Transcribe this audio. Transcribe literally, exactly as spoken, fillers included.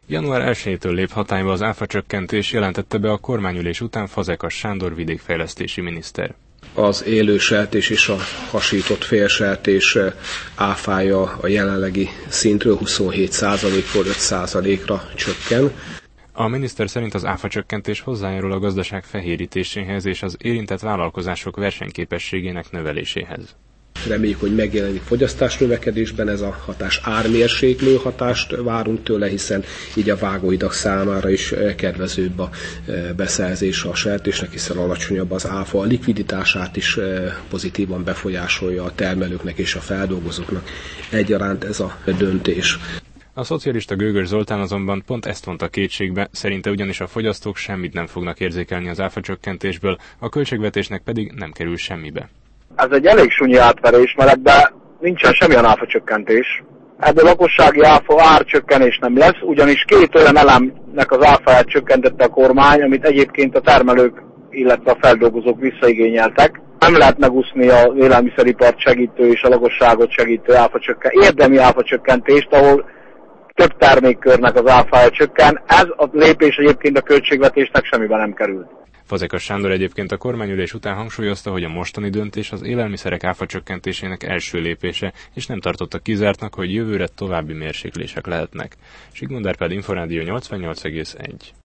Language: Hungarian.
január elsejétől lép hatályba az áfacsökkentés, jelentette be a kormányülés után Fazekas Sándor vidékfejlesztési miniszter. Az élő sertés és a hasított félsertés áfája a jelenlegi szintről huszonhét százalékról öt százalékra csökken. A miniszter szerint az áfacsökkentés hozzájárul a gazdaság fehérítéséhez és az érintett vállalkozások versenyképességének növeléséhez. Reméljük, hogy megjelenik fogyasztás növekedésben ez a hatás, ármérséklő hatást várunk tőle, hiszen így a vágóhidak számára is kedvezőbb a beszerzése a sertésnek, hiszen alacsonyabb az áfa, a likviditását is pozitívan befolyásolja a termelőknek és a feldolgozóknak egyaránt ez a döntés. A szocialista Gögös Zoltán azonban pont ezt vonta kétségbe, szerinte ugyanis a fogyasztók semmit nem fognak érzékelni az áfacsökkentésből, a költségvetésnek pedig nem kerül semmibe. Ez egy elég sunyi átverés, mert ebben nincsen semmilyen áfacsökkentés. Ebből lakossági áfa árcsökkenés nem lesz, ugyanis két olyan elemnek az áfáját csökkentette a kormány, amit egyébként a termelők, illetve a feldolgozók visszaigényeltek. Nem lehet megúszni az élelmiszeripart segítő és a lakosságot segítő áfacsökkentés, érdemi áfacsökkentést, ahol több termékkörnek az áfája csökken. Ez a lépés egyébként a költségvetésnek semmiben nem került. Fazekas Sándor egyébként a kormányülés után hangsúlyozta, hogy a mostani döntés az élelmiszerek áfacsökkentésének első lépése, és nem tartotta kizártnak, hogy jövőre további mérséklések lehetnek. Zsigmond Árpád, Inforádió nyolcvannyolc egész egy.